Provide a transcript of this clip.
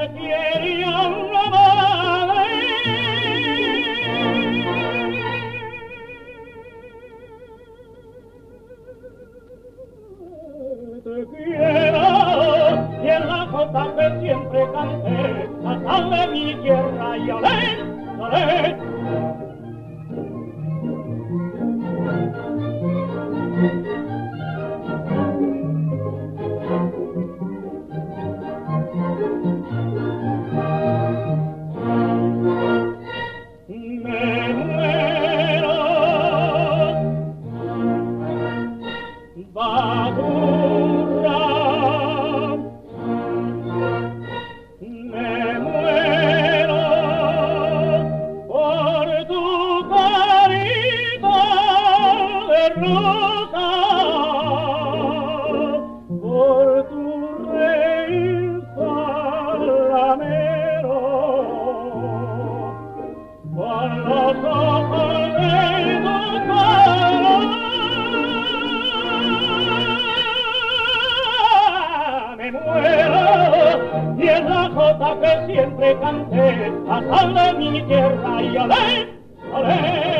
quiere a una madre. Te quiero y en la jota que siempre canté, la sal de mi tierra y olé, olé. Que siempre canté, a sal de mi tierra y olé, olé.